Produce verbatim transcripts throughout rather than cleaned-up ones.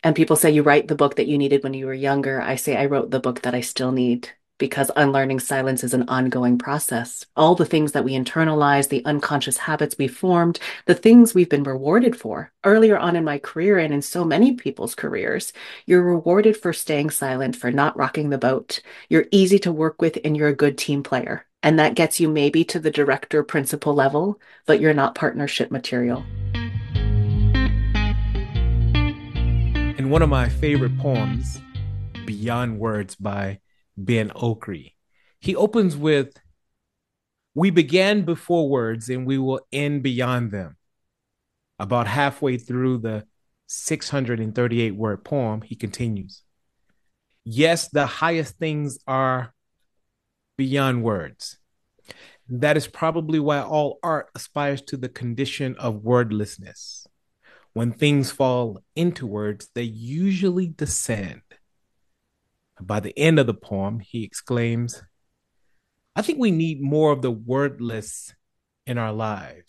And people say you write the book that you needed when you were younger. I say I wrote the book that I still need because unlearning silence is an ongoing process. All the things that we internalize, the unconscious habits we formed, the things we've been rewarded for earlier on in my career and in so many people's careers. You're rewarded for staying silent, for not rocking the boat. You're easy to work with and you're a good team player. And that gets you maybe to the director principal level, but you're not partnership material. In one of my favorite poems, Beyond Words by Ben Okri, he opens with, "We began before words and we will end beyond them." About halfway through the six hundred thirty-eight word poem, he continues, "Yes, the highest things are beyond words. That is probably why all art aspires to the condition of wordlessness. When things fall into words, they usually descend." By the end of the poem, he exclaims, "I think we need more of the wordless in our lives."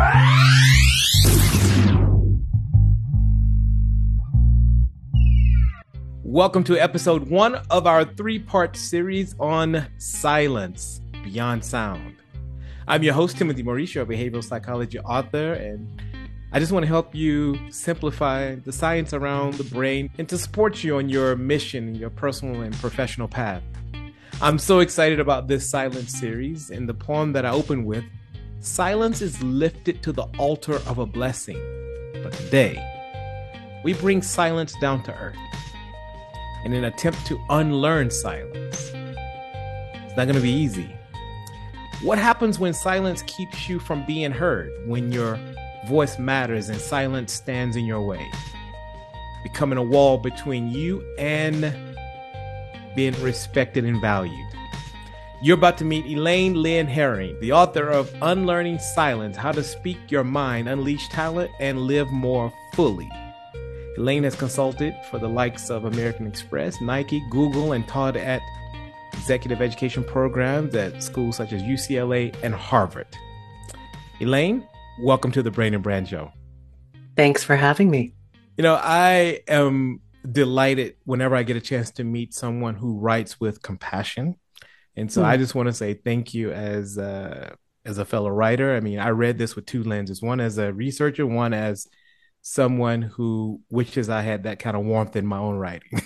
Welcome to episode one of our three-part series on silence beyond sound. I'm your host, Timothy Mauricio, a behavioral psychology author, and I just want to help you simplify the science around the brain and to support you on your mission, your personal and professional path. I'm so excited about this silence series, and the poem that I open with, "Silence is lifted to the altar of a blessing, but today we bring silence down to earth in an attempt to unlearn silence." It's not going to be easy. What happens when silence keeps you from being heard, when your voice matters and silence stands in your way, becoming a wall between you and being respected and valued? You're about to meet Elaine Lynn Herring, the author of Unlearning Silence: How to Speak Your Mind, Unleash Talent, and Live More Fully. Elaine has consulted for the likes of American Express, Nike, Google, and taught at executive education programs at schools such as U C L A and Harvard. Elaine, welcome to the Brain and Brand Show. Thanks for having me. You know, I am delighted whenever I get a chance to meet someone who writes with compassion. And so mm. I just want to say thank you as a, as a fellow writer. I mean, I read this with two lenses, one as a researcher, one as someone who wishes I had that kind of warmth in my own writing.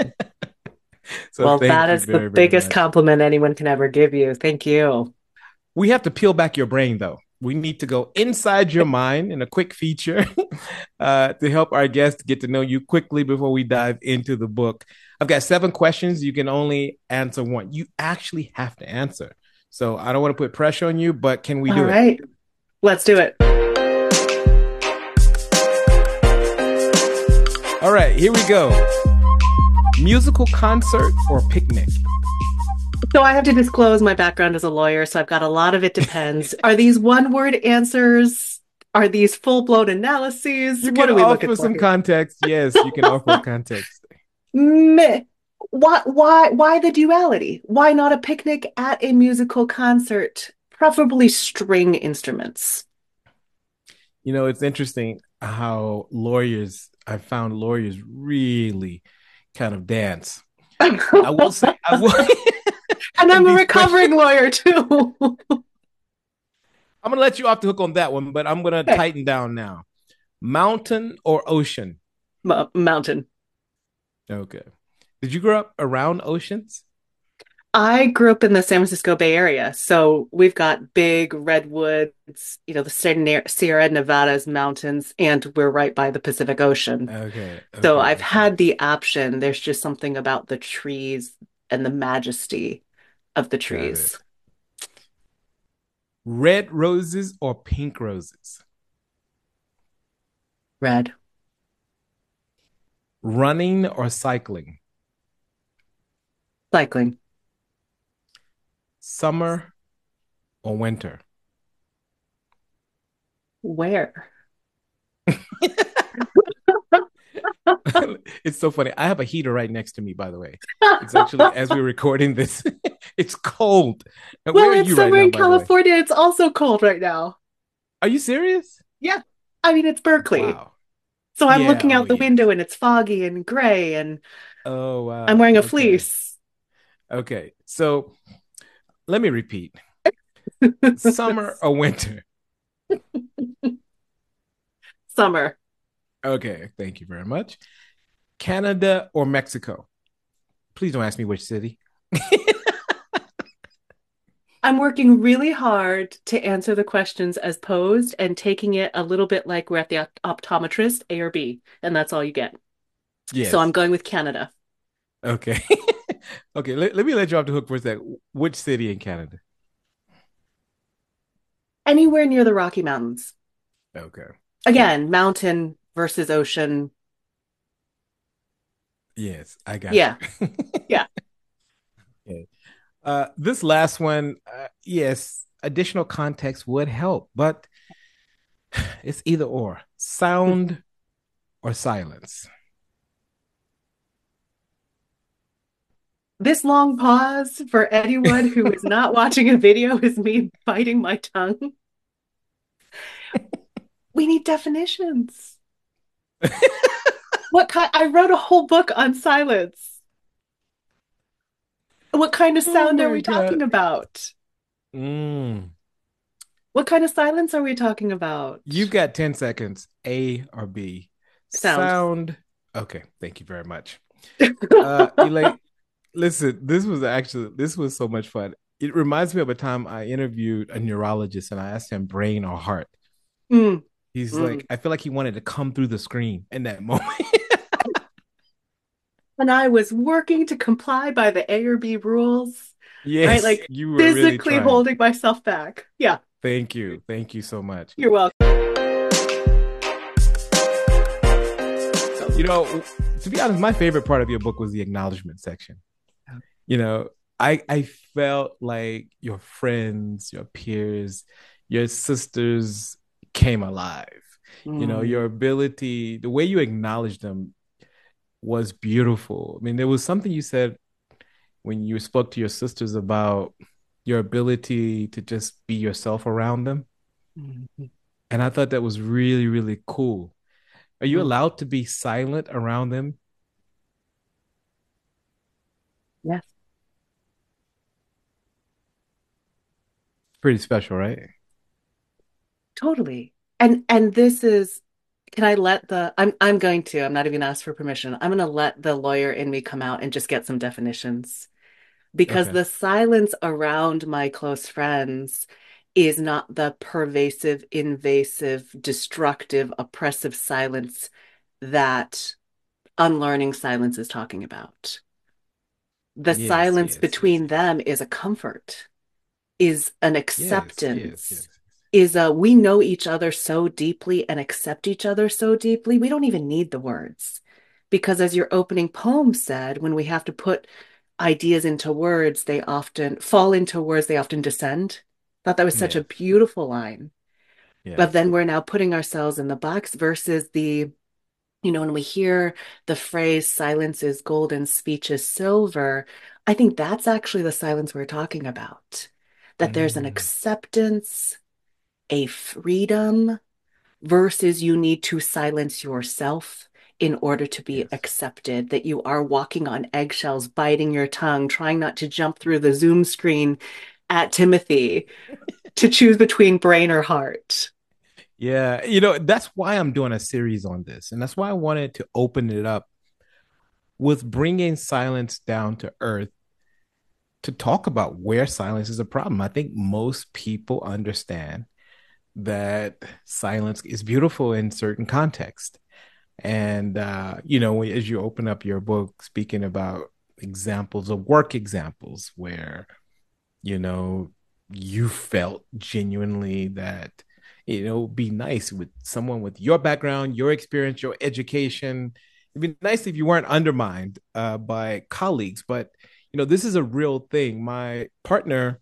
So well, that is very, the biggest much. compliment anyone can ever give you. Thank you. We have to peel back your brain, though. We need to go inside your mind in a quick feature uh, to help our guests get to know you quickly before we dive into the book. I've got seven questions. You can only answer one. You actually have to answer. So I don't want to put pressure on you, but can we do All right. it? Let's do it. All right, here we go. Musical concert or picnic? So I have to disclose my background as a lawyer, so I've got a lot of it depends. Are these one-word answers? Are these full-blown analyses? You what can are we offer looking for some here? context. Yes, you can offer context. Meh. Why, why, why the duality? Why not a picnic at a musical concert, preferably string instruments? You know, it's interesting how lawyers, I found lawyers really kind of dance. I will say, I will. And I'm a recovering lawyer too. I'm going to let you off the hook on that one, but I'm going to okay. tighten down now. Mountain or ocean? M- mountain. Okay. Did you grow up around oceans? I grew up in the San Francisco Bay Area, so we've got big redwoods, you know, the Sierra Nevadas mountains, and we're right by the Pacific Ocean. Okay. okay so I've okay. had the option. There's just something about the trees and the majesty of the trees. Red roses or pink roses? Red. Running or cycling? Cycling. Summer or winter? Where? It's so funny. I have a heater right next to me, by the way. It's actually, as we're recording this, it's cold. And well, it's summer right now, in California. It's also cold right now. Are you serious? Yeah. I mean, it's Berkeley. Wow. So I'm Yeah. looking Oh, out the yes. window and it's foggy and gray and Oh, I'm wow. wearing a Okay. fleece. Okay. So let me repeat: summer or winter? Summer. Okay. Thank you very much. Canada or Mexico? Please don't ask me which city. I'm working really hard to answer the questions as posed and taking it a little bit like we're at the opt- optometrist, A or B, and that's all you get. So I'm Yes. going with Canada. Okay. Okay. Let, let me let you off the hook for a sec. Which city in Canada? Anywhere near the Rocky Mountains. Okay. Cool. Again, mountain versus ocean. Yes, I got Yeah, you. yeah. Okay. Uh, this last one, uh, yes, additional context would help, but it's either or: sound or silence. This long pause for anyone who is not watching a video is me biting my tongue. We need definitions. What kind? I wrote a whole book on silence. What kind of Oh sound are my we God. talking about? Mm. What kind of silence are we talking You've about? got ten seconds, A or B. Sound. Sound. Okay, thank you very much. Uh, Elaine, listen, this was actually, this was so much fun. It reminds me of a time I interviewed a neurologist and I asked him brain or heart. Mm, He's mm. like, I feel like he wanted to come through the screen in that moment. And I was working to comply by the A or B rules, right? Yes, Like you were really physically trying. holding myself back. Yeah, Thank you. Thank you so much. you're welcome. You know, to be honest, my favorite part of your book was the acknowledgement section. You know, I I felt like your friends, your peers, your sisters came alive. You know, your Mm, ability, the way you acknowledged them was beautiful. I mean, there was something you said when you spoke to your sisters about your ability to just be yourself around them. mm, And I thought that was really, really cool. Are you mm. allowed to be silent around them? Yes, Pretty special, right? totally. And and this is, can I let the I'm I'm going to, I'm not even gonna ask for permission. I'm gonna let the lawyer in me come out and just get some definitions. Because Okay. the silence around my close friends is not the pervasive, invasive, destructive, oppressive silence that unlearning silence is talking about. The Yes, silence yes, yes, between yes. them is a comfort, is an Yes, yes, acceptance, yes. is a we know each other so deeply and accept each other so deeply, we don't even need the words. Because as your opening poem said, when we have to put ideas into words, they often fall into words, they often descend. Thought that was such a Yes, beautiful line. But yes. then we're now putting ourselves in the box versus the, you know, when we hear the phrase silence is golden, speech is silver, I think that's actually the silence we're talking about. That there's an Mm, acceptance, a freedom, versus you need to silence yourself in order to be yes. accepted, that you are walking on eggshells, biting your tongue, trying not to jump through the Zoom screen at Timothy to choose between brain or heart. Yeah, you know, that's why I'm doing a series on this. And that's why I wanted to open it up with bringing silence down to earth to talk about where silence is a problem. I think most people understand that silence is beautiful in certain contexts. And, uh, you know, as you open up your book, speaking about examples of work examples where, you know, you felt genuinely that, you know, be nice with someone with your background, your experience, your education. It'd be nice if you weren't undermined uh, by colleagues, but, you know, this is a real thing. My partner,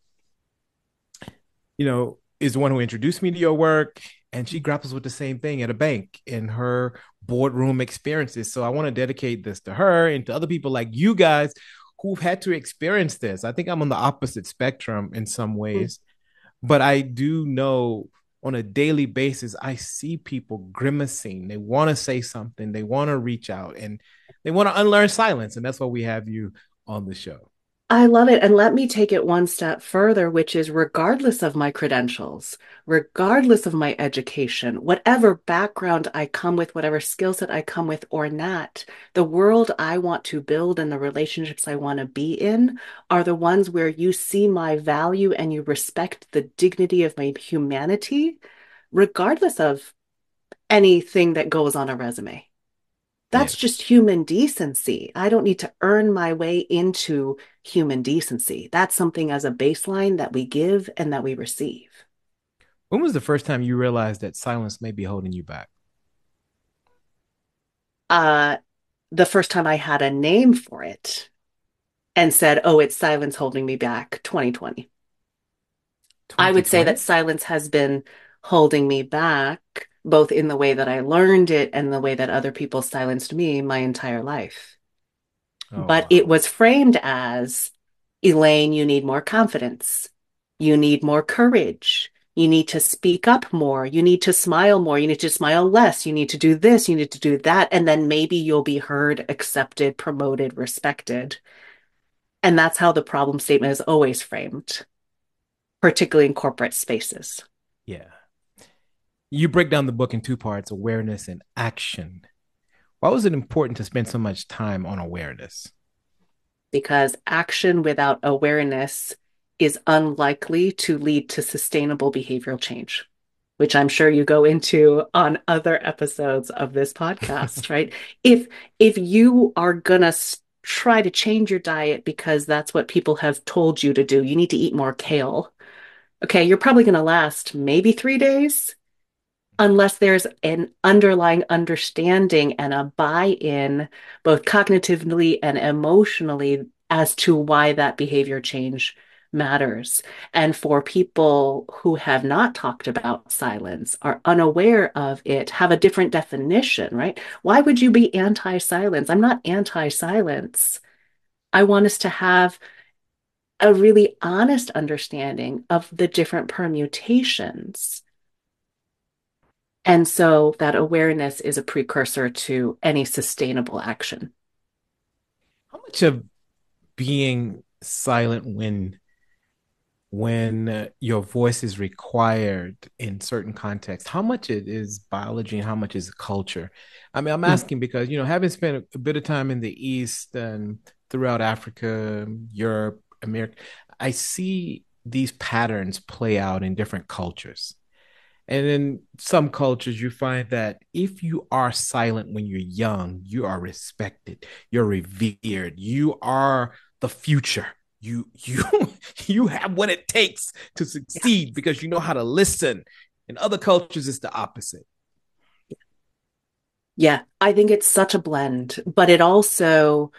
you know, is the one who introduced me to your work, and she grapples with the same thing at a bank in her boardroom experiences. So I want to dedicate this to her and to other people like you guys who've had to experience this. I think I'm on the opposite spectrum in some ways, but I do know on a daily basis, I see people grimacing. They want to say something, they want to reach out, and they want to unlearn silence. And that's why we have you on the show. I love it. And let me take it one step further, which is regardless of my credentials, regardless of my education, whatever background I come with, whatever skill set I come with or not, the world I want to build and the relationships I want to be in are the ones where you see my value and you respect the dignity of my humanity, regardless of anything that goes on a resume. That's Yes. just human decency. I don't need to earn my way into human decency. That's something as a baseline that we give and that we receive. When was the first time you realized that silence may be holding you back? Uh, the first time I had a name for it and said, oh, it's silence holding me back, twenty twenty. I would say that twenty twenty? silence has been holding me back, both in the way that I learned it and the way that other people silenced me my entire life. Oh, But it wow. was framed as, Elaine, you need more confidence. You need more courage. You need to speak up more. You need to smile more. You need to smile less. You need to do this. You need to do that. And then maybe you'll be heard, accepted, promoted, respected. And that's how the problem statement is always framed, particularly in corporate spaces. Yeah. You break down the book in two parts, awareness and action. Why was it important to spend so much time on awareness? Because action without awareness is unlikely to lead to sustainable behavioral change, which I'm sure you go into on other episodes of this podcast, right? If if you are gonna try to change your diet because that's what people have told you to do, you need to eat more kale. Okay, you're probably gonna last maybe three days, unless there's an underlying understanding and a buy-in, both cognitively and emotionally, as to why that behavior change matters. And for people who have not talked about silence, are unaware of it, have a different definition, right? Why would you be anti-silence? I'm not anti-silence. I want us to have a really honest understanding of the different permutations. And so that awareness is a precursor to any sustainable action. How much of being silent when when uh, your voice is required in certain contexts, how much it is biology and how much is culture? I mean, I'm Mm. asking because, you know, having spent a, a bit of time in the East and throughout Africa, Europe, America, I see these patterns play out in different cultures. And in some cultures, you find that if you are silent when you're young, you are respected, you're revered, you are the future. You you you have what it takes to Yeah. succeed because you know how to listen. In other cultures, it's the opposite. Yeah, I think it's such a blend, but it also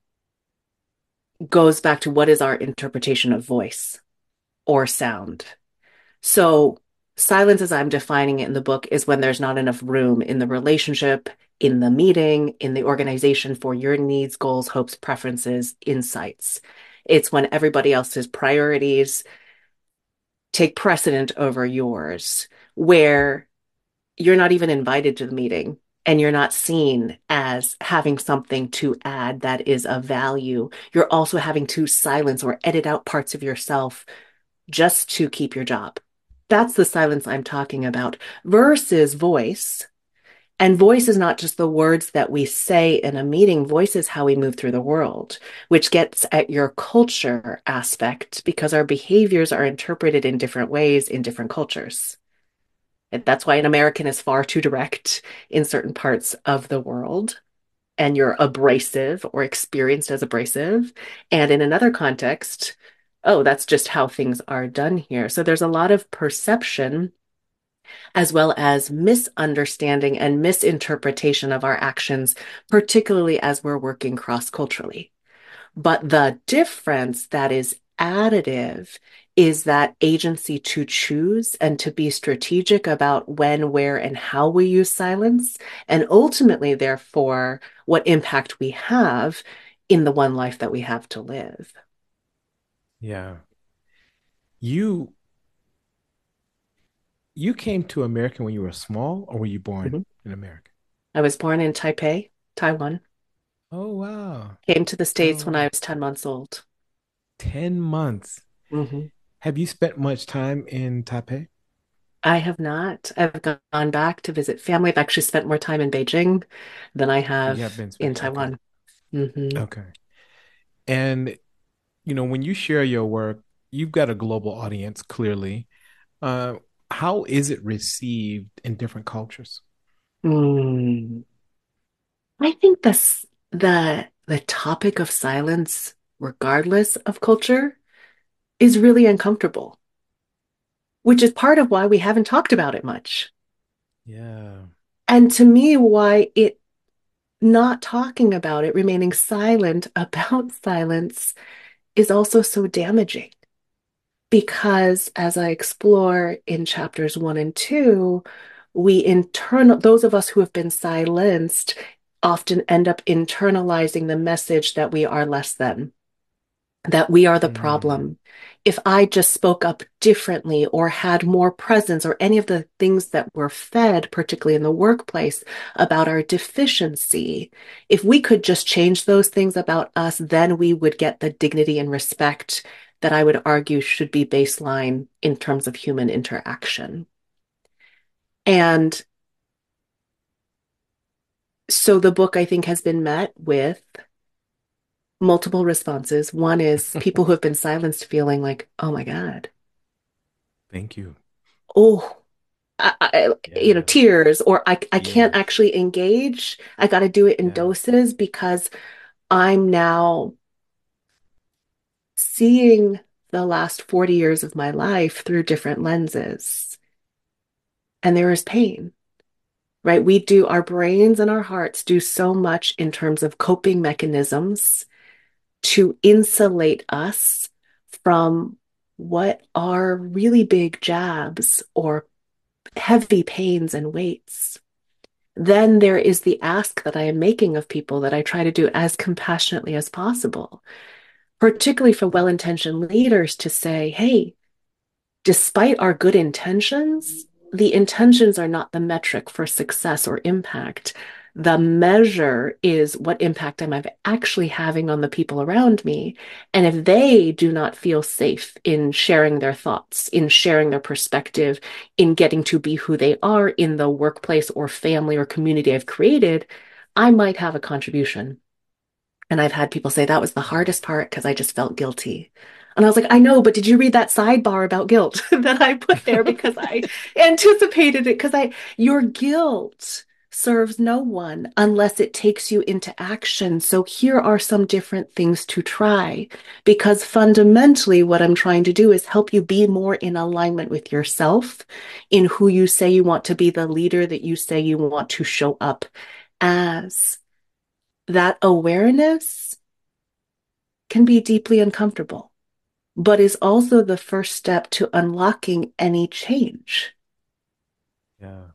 goes back to what is our interpretation of voice or sound. So, silence, as I'm defining it in the book, is when there's not enough room in the relationship, in the meeting, in the organization for your needs, goals, hopes, preferences, insights. It's when everybody else's priorities take precedent over yours, where you're not even invited to the meeting and you're not seen as having something to add that is of value. You're also having to silence or edit out parts of yourself just to keep your job. That's the silence I'm talking about versus voice. And voice is not just the words that we say in a meeting. Voice is how we move through the world, which gets at your culture aspect because our behaviors are interpreted in different ways in different cultures. And that's why an American is far too direct in certain parts of the world, and you're abrasive or experienced as abrasive. And in another context, oh, that's just how things are done here. So there's a lot of perception as well as misunderstanding and misinterpretation of our actions, particularly as we're working cross culturally. But the difference that is additive is that agency to choose and to be strategic about when, where, and how we use silence, and ultimately, therefore, what impact we have in the one life that we have to live. Yeah. You you came to America when you were small, or were you born Mhm. in America? I was born in Taipei, Taiwan. Oh, wow. Came to the Oh, States when wow. I was ten months old. ten months. Hmm. Have you spent much time in Taipei? I have not. I've gone back to visit family. I've actually spent more time in Beijing than I You have have been in spent. Okay. Taiwan. Hmm. Okay. And, you know, when you share your work, you've got a global audience, clearly. Uh, how is it received in different cultures? Mm. I think this the the topic of silence, regardless of culture, is really uncomfortable, which is part of why we haven't talked about it much. Yeah. And to me, why it not talking about it, remaining silent about silence is also so damaging. Because as I explore in chapters one and two, we internal, those of us who have been silenced often end up internalizing the message that we are less than, that we are the Mm, problem. If I just spoke up differently or had more presence or any of the things that were fed, particularly in the workplace, about our deficiency, if we could just change those things about us, then we would get the dignity and respect that I would argue should be baseline in terms of human interaction. And so the book, I think, has been met with multiple responses. One is people who have been silenced feeling like, oh my God, thank you. oh, I, I, you know, Yeah. tears, or I, I can't Yes. actually engage. I got to do it in Yeah. doses because I'm now seeing the last forty years of my life through different lenses. And there is pain, right? We do, our brains and our hearts do so much in terms of coping mechanisms to insulate us from what are really big jabs or heavy pains and weights. Then there is the ask that I am making of people that I try to do as compassionately as possible, particularly for well intentioned leaders to say, hey, despite our good intentions, the intentions are not the metric for success or impact. The measure is what impact am I actually having on the people around me. And if they do not feel safe in sharing their thoughts, in sharing their perspective, in getting to be who they are in the workplace or family or community I've created, I might have a contribution. And I've had people say that was the hardest part because I just felt guilty. And I was like, I know, but did you read that sidebar about guilt that I put there because I anticipated it? Because I, your guilt serves no one unless it takes you into action. So here are some different things to try. Because fundamentally, what I'm trying to do is help you be more in alignment with yourself, in who you say you want to be, the leader that you say you want to show up as. That awareness can be deeply uncomfortable, but is also the first step to unlocking any change. Yeah.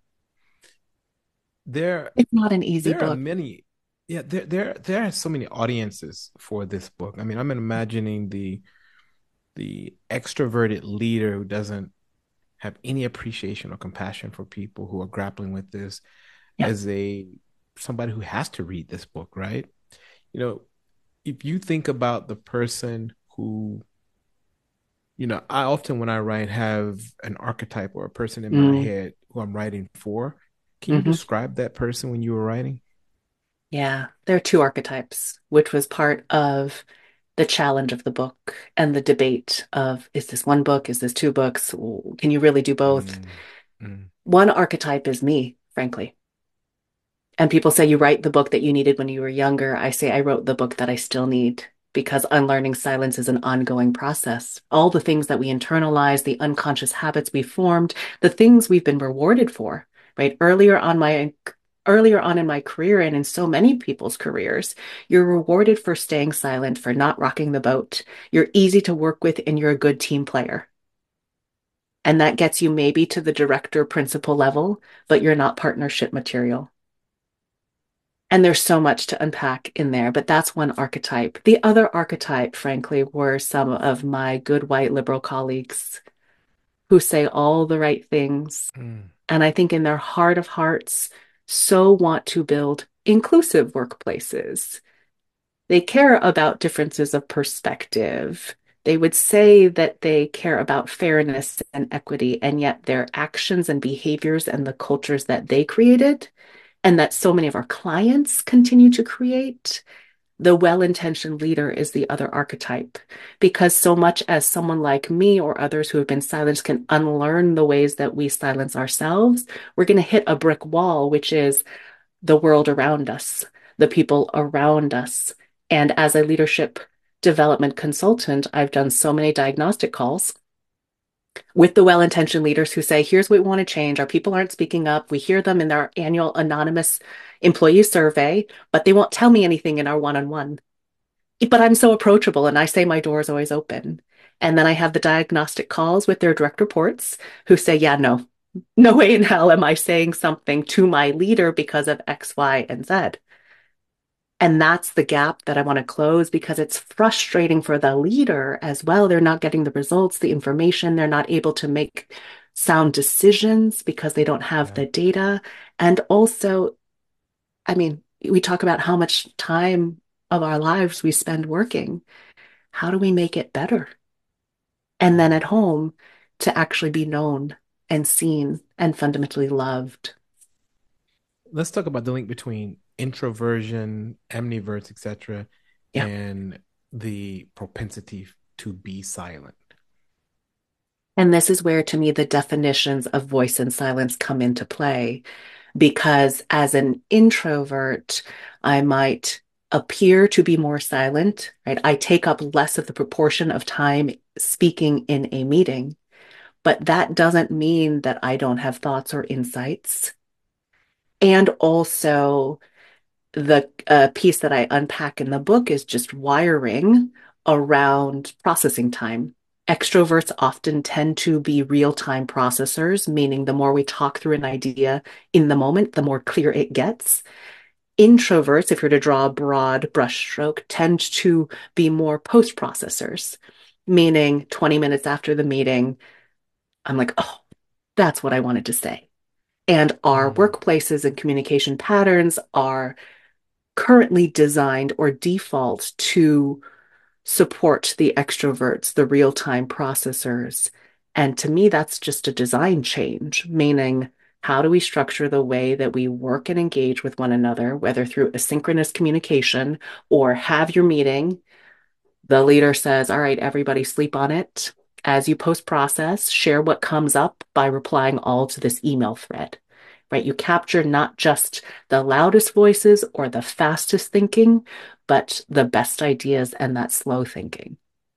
There, It's not an easy there are book. many. Yeah, there, there, there are so many audiences for this book. I mean, I'm imagining the the extroverted leader who doesn't have any appreciation or compassion for people who are grappling with this Yeah. as a somebody who has to read this book, right? You know, if you think about the person who, you know, I often when I write have an archetype or a person in my Mm, head who I'm writing for. Can you hmm. describe that person when you were writing? Yeah. There are two archetypes, which was part of the challenge of the book and the debate of is this one book? Is this two books? Can you really do both? Mm, mm, One archetype is me, frankly. And people say you write the book that you needed when you were younger. I say I wrote the book that I still need because unlearning silence is an ongoing process. All the things that we internalize, the unconscious habits we formed, the things we've been rewarded for, right? Earlier on my earlier on in my career and in so many people's careers, you're rewarded for staying silent, for not rocking the boat. You're easy to work with and you're a good team player. And that gets you maybe to the director principal level, but you're not partnership material. And there's so much to unpack in there, but that's one archetype. The other archetype, frankly, were some of my good white liberal colleagues who say all the right things. Mm. And I think in their heart of hearts, so want to build inclusive workplaces. They care about differences of perspective. They would say that they care about fairness and equity, and yet their actions and behaviors and the cultures that they created, and that so many of our clients continue to create, the well-intentioned leader is the other archetype. Because so much as someone like me or others who have been silenced can unlearn the ways that we silence ourselves, we're going to hit a brick wall, which is the world around us, the people around us. And as a leadership development consultant, I've done so many diagnostic calls with the well-intentioned leaders who say, here's what we want to change. Our people aren't speaking up. We hear them in their annual anonymous employee survey, but they won't tell me anything in our one-on-one. But I'm so approachable and I say my door is always open. And then I have the diagnostic calls with their direct reports who say, yeah, no, no way in hell am I saying something to my leader because of X, Y, and Z. And that's the gap that I want to close because it's frustrating for the leader as well. They're not getting the results, the information. They're not able to make sound decisions because they don't have Yeah. the data. And also, I mean, we talk about how much time of our lives we spend working. How do we make it better? And then at home to actually be known and seen and fundamentally loved. Let's talk about the link between introversion, ambiverts, et cetera, Yeah. and the propensity to be silent. And this is where, to me, the definitions of voice and silence come into play. Because as an introvert, I might appear to be more silent, right? I take up less of the proportion of time speaking in a meeting, but that doesn't mean that I don't have thoughts or insights. And also, the uh, piece that I unpack in the book is just wiring around processing time. Extroverts often tend to be real-time processors, meaning the more we talk through an idea in the moment, the more clear it gets. Introverts, if you're to draw a broad brushstroke, tend to be more post-processors, meaning twenty minutes after the meeting, I'm like, oh, that's what I wanted to say. And our Mm. workplaces and communication patterns are currently designed or default to support the extroverts, the real-time processors. And to me, that's just a design change, meaning how do we structure the way that we work and engage with one another, whether through asynchronous communication or have your meeting. The leader says, all right, everybody sleep on it. As you post process, share what comes up by replying all to this email thread, right? You capture not just the loudest voices or the fastest thinking, but the best ideas and that slow thinking.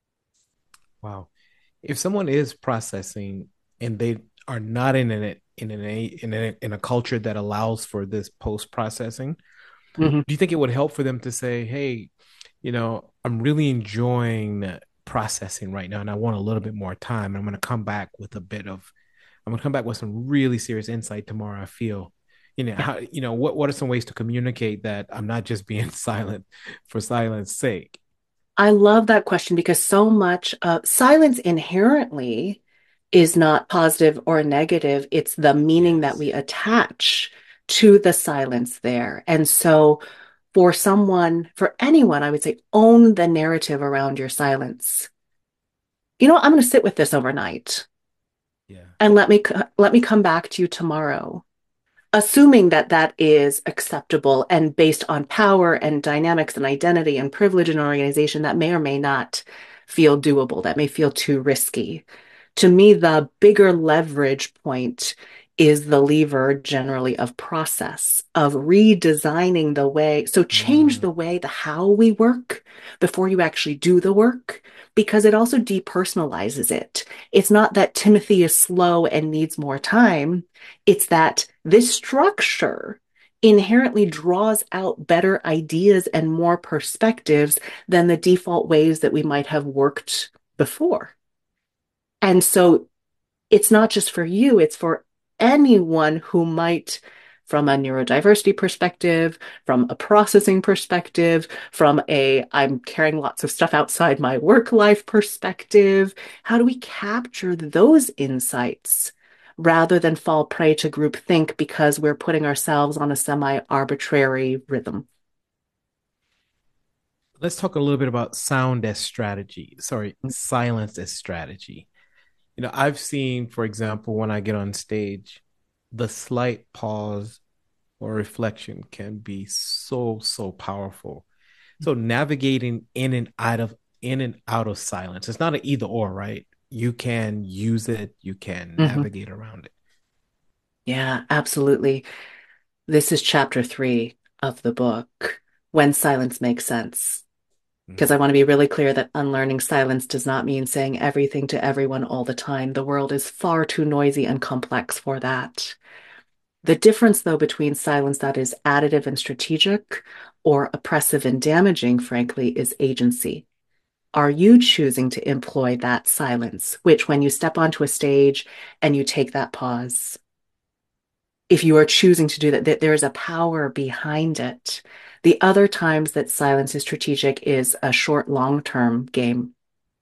Wow. If someone is processing and they are not in an in an in a, in a culture that allows for this post processing, Mm-hmm. do you think it would help for them to say, "Hey, you know, I'm really enjoying processing right now, and I want a little bit more time. I'm going to come back with a bit of, I'm going to come back with some really serious insight tomorrow. I feel, you know, Yeah. how, you know, what what are some ways to communicate that I'm not just being silent for silence sake?" I love that question because so much uh, silence inherently is not positive or negative. It's the meaning that Yes. we attach to the silence there. And so, for someone, for anyone, I would say own the narrative around your silence. You know, I'm going to sit with this overnight Yeah. and let me let me come back to you tomorrow, assuming that that is acceptable and based on power and dynamics and identity and privilege in an organization that may or may not feel doable, that may feel too risky. To me, the bigger leverage point is the lever generally of process, of redesigning the way. So change Mm. the way, the how we work before you actually do the work, because it also depersonalizes it. It's not that Timothy is slow and needs more time. It's that this structure inherently draws out better ideas and more perspectives than the default ways that we might have worked before. And so it's not just for you, it's for anyone who might from a neurodiversity perspective, from a processing perspective, from a I'm carrying lots of stuff outside my work life perspective. How do we capture those insights rather than fall prey to groupthink because we're putting ourselves on a semi-arbitrary rhythm? Let's talk a little bit about sound as strategy. Sorry, silence as strategy. You know, I've seen, for example, when I get on stage, the slight pause or reflection can be so, so powerful. So navigating in and out of in and out of silence. It's not an either or, right? You can use it, you can Mm-hmm. navigate around it. Yeah, absolutely. This is chapter three of the book, When Silence Makes Sense. Mm-hmm. Because I want to be really clear that unlearning silence does not mean saying everything to everyone all the time. The world is far too noisy and complex for that. The difference, though, between silence that is additive and strategic or oppressive and damaging, frankly, is agency. Are you choosing to employ that silence, which when you step onto a stage and you take that pause, if you are choosing to do that, that there is a power behind it. The other times that silence is strategic is a short, long term game.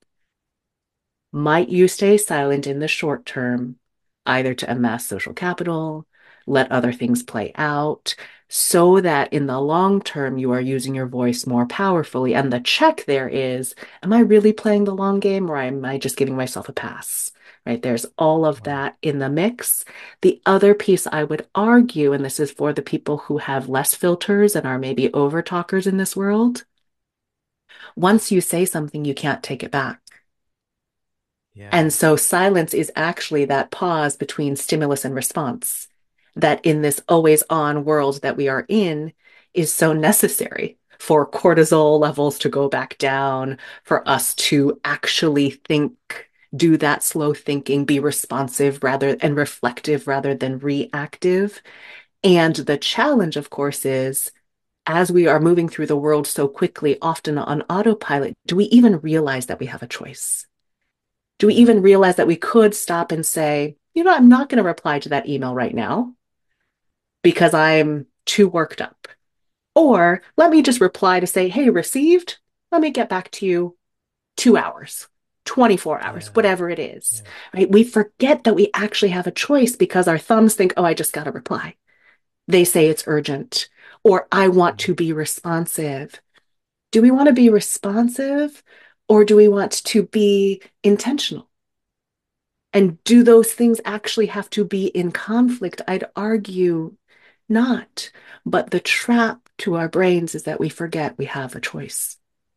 Might you stay silent in the short term, either to amass social capital, let other things play out, so that in the long term you are using your voice more powerfully? And the check there is, am I really playing the long game or am I just giving myself a pass? Right? There's all of Wow. that in the mix. The other piece I would argue, and this is for the people who have less filters and are maybe over talkers in this world, once you say something, you can't take it back. And Yeah. so silence is actually that pause between stimulus and response that in this always on world that we are in is so necessary for cortisol levels to go back down, for us to actually think, do that slow thinking, be responsive rather and reflective rather than reactive. And the challenge, of course, is as we are moving through the world so quickly, often on autopilot, do we even realize that we have a choice? Do we Yeah. even realize that we could stop and say, you know, I'm not going to reply to that email right now because I'm too worked up? Or let me just reply to say, hey, received. Let me get back to you two hours, twenty-four hours, Yeah. whatever it is, Yeah. right? We forget that we actually have a choice because our thumbs think, oh, I just got to reply. They say it's urgent, or I want Mhm. to be responsive. Do we want to be responsive or do we want to be intentional? And do those things actually have to be in conflict? I'd argue not. But the trap to our brains is that we forget we have a choice.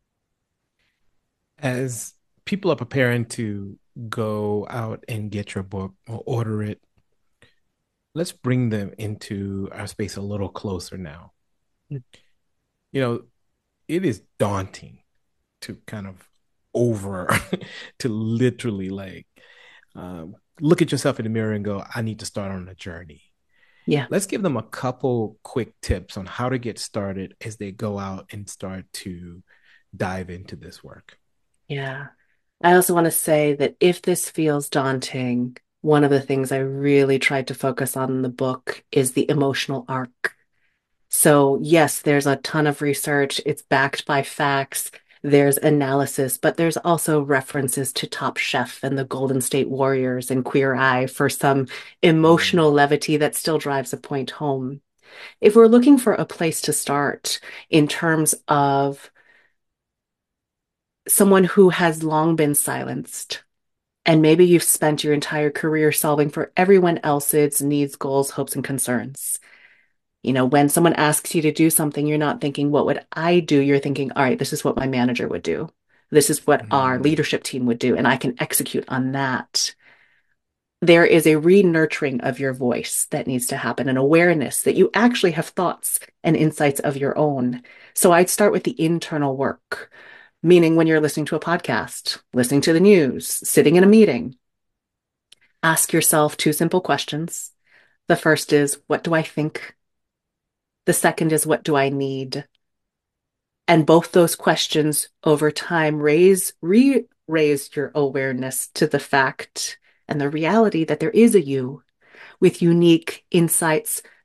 As people are preparing to go out and get your book or order it, let's bring them into our space a little closer now. You know, it is daunting to kind of over to literally like um, look at yourself in the mirror and go, I need to start on a journey. Yeah. Let's give them a couple quick tips on how to get started as they go out and start to dive into this work. Yeah. I also want to say that if this feels daunting, one of the things I really tried to focus on in the book is the emotional arc. So, yes, there's a ton of research. It's backed by facts. There's analysis, but there's also references to Top Chef and the Golden State Warriors and Queer Eye for some Mm. emotional levity that still drives a point home. If we're looking for a place to start in terms of someone who has long been silenced, and maybe you've spent your entire career solving for everyone else's needs, goals, hopes, and concerns. You know, when someone asks you to do something, you're not thinking, what would I do? You're thinking, all right, this is what my manager would do. This is what our Mm. leadership team would do, and I can execute on that. There is a re-nurturing of your voice that needs to happen, an awareness that you actually have thoughts and insights of your own. So I'd start with the internal work, meaning when you're listening to a podcast, listening to the news, sitting in a meeting, ask yourself two simple questions. The first is, what do I think? The second is, what do I need? And both those questions over time raise, re raise your awareness to the fact and the reality that there is a you with unique insights,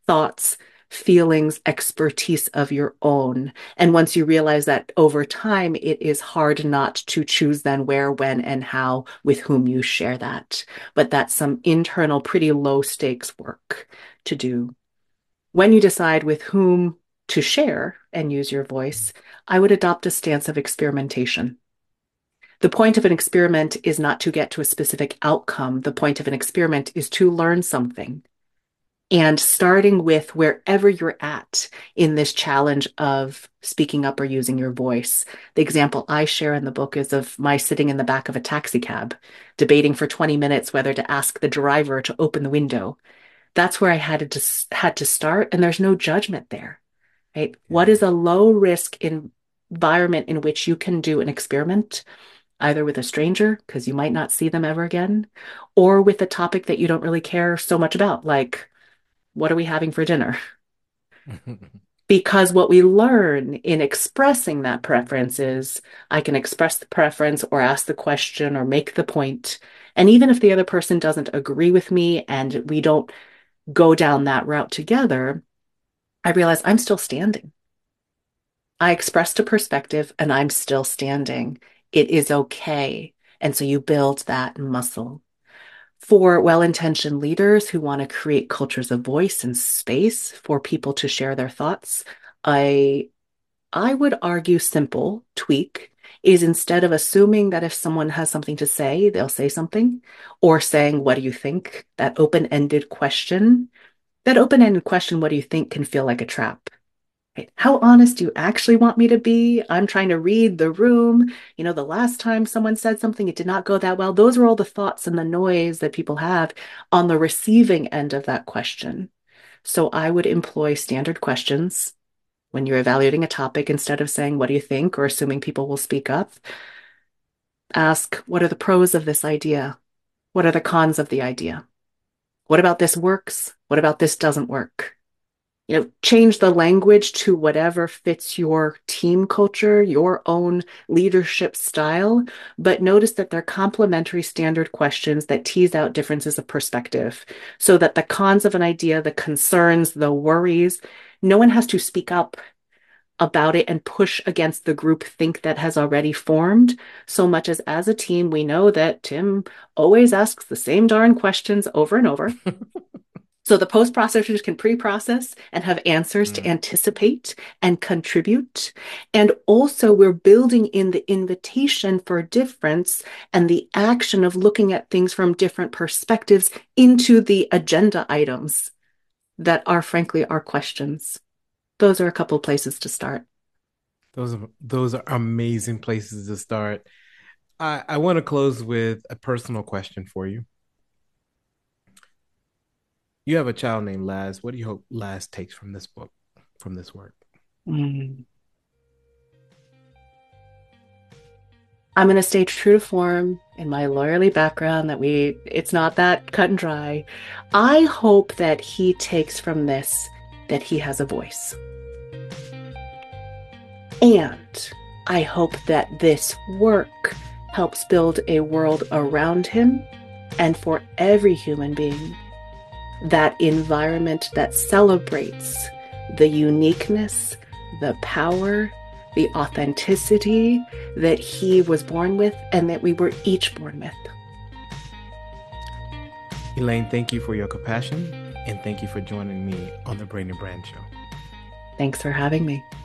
thoughts, feelings, expertise of your own. And once you realize that over time, it is hard not to choose then where, when, and how with whom you share that. But that's some internal, pretty low stakes work to do. When you decide with whom to share and use your voice, I would adopt a stance of experimentation. The point of an experiment is not to get to a specific outcome. The point of an experiment is to learn something. And starting with wherever you're at in this challenge of speaking up or using your voice. The example I share in the book is of my sitting in the back of a taxi cab, debating for twenty minutes whether to ask the driver to open the window. That's where I had to had to start, and there's no judgment there, right? What is a low risk environment in which you can do an experiment, either with a stranger, because you might not see them ever again, or with a topic that you don't really care so much about, like, what are we having for dinner? Because what we learn in expressing that preference is I can express the preference or ask the question or make the point. And even if the other person doesn't agree with me and we don't go down that route together, I realize I'm still standing. I expressed a perspective and I'm still standing. It is okay. And so you build that muscle. For well-intentioned leaders who want to create cultures of voice and space for people to share their thoughts, I I would argue simple tweak is instead of assuming that if someone has something to say, they'll say something, or saying, what do you think? That open-ended question, that open-ended question, what do you think, can feel like a trap. Right? How honest do you actually want me to be? I'm trying to read the room. You know, the last time someone said something, it did not go that well. Those are all the thoughts and the noise that people have on the receiving end of that question. So I would employ standard questions when you're evaluating a topic instead of saying, what do you think? Or assuming people will speak up. Ask, what are the pros of this idea? What are the cons of the idea? What about this works? What about this doesn't work? You know, change the language to whatever fits your team culture, your own leadership style, but notice that they're complementary standard questions that tease out differences of perspective so that the cons of an idea, the concerns, the worries, no one has to speak up about it and push against the group think that has already formed, so much as as a team, we know that Tim always asks the same darn questions over and over. So the post-processors can pre-process and have answers mm. to anticipate and contribute. And also we're building in the invitation for difference and the action of looking at things from different perspectives into the agenda items that are frankly our questions. Those are a couple of places to start. Those are, those are amazing places to start. I, I want to close with a personal question for you. You have a child named Laz. What do you hope Laz takes from this book, from this work? Mm. I'm going to stay true to form in my lawyerly background that we, it's not that cut and dry. I hope that he takes from this that he has a voice. And I hope that this work helps build a world around him and for every human being, that environment that celebrates the uniqueness, the power, the authenticity that he was born with and that we were each born with. Elaine, thank you for your compassion and thank you for joining me on the Brain and Brand Show. Thanks for having me.